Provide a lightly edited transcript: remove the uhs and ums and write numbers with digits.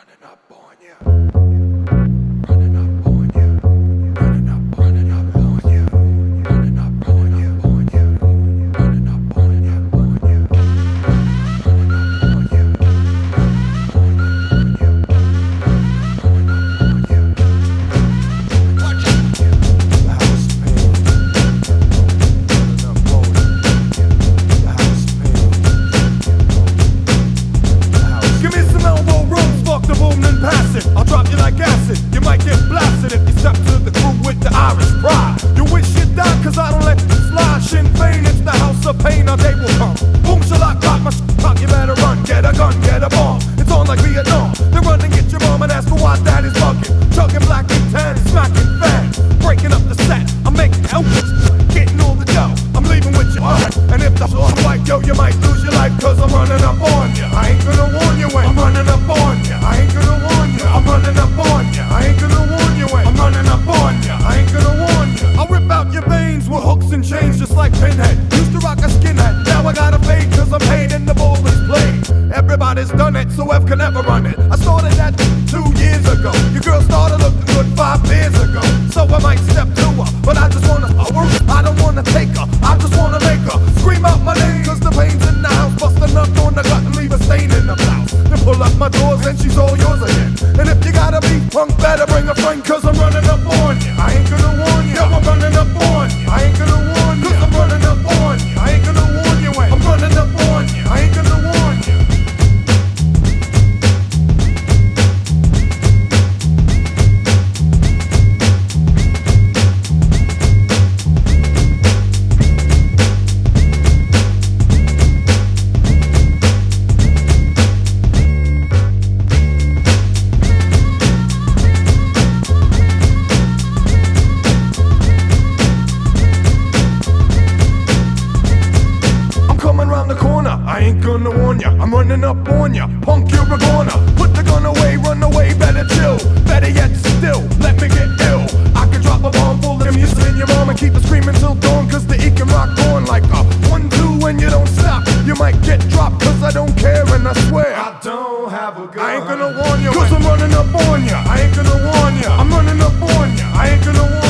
running up on you. Running up on you. Running up on you. Running up on you. Running up on you. Running up on you. I'll drop you like acid, you might get blasted if you step to the crew with the Irish pride. You wish you died cause I don't let you slide. Sinn Fein, it's the house of pain, our day will come. Boom, shellac, pop my pop, you better run. Get a gun, get a bomb, it's on like Vietnam. Then run and get your mom and ask her why daddy's bugging. Chugging black and tan, smacking fans, breaking up the set, I'm making outfits, getting all the dough, I'm leaving with you. And if the all white, yo, you might lose your life cause I'm running up on you. I ain't gonna warn you when I'm running up on you. I ain't gonna warn you, I'm running up on you. I ain't gonna warn you when I'm running up on you. I ain't gonna warn you. I'll rip out your veins with hooks and chains just like Pinhead. Used to rock a skinhead, now I gotta fade cause I'm paid and the ball is played. Everybody's done it, so F can never run it. I started that 2 years ago. Your girl started looking good 5 years ago. So I might step to her, but I just wanna work. I don't wanna take her, I just wanna make her scream out my name cause the pain's in the house. Bust a nut on the gut and leave a stain in the blouse. Then pull up my doors and she's all yours again. And if you gotta be punk, better bring a friend cause I'm running up on you. I ain't gonna warn you, I'm running up on you. I ain't gonna warn you, cause I'm running up on you. I ain't gonna warn you when I'm running up on you. I ain't gonna warn you. I ain't gonna warn ya, I'm running up on ya. Punk, you're a goner. Put the gun away, run away, better chill. Better yet still, let me get ill. I could drop a bomb full of music in your mom and keep it screaming till dawn cause the E can rock on like a 1-2 and you don't stop. You might get dropped cause I don't care and I swear I don't have a gun. I ain't gonna warn you cause I'm running up on ya. I ain't gonna warn ya, I'm running up on ya. I ain't gonna warn ya.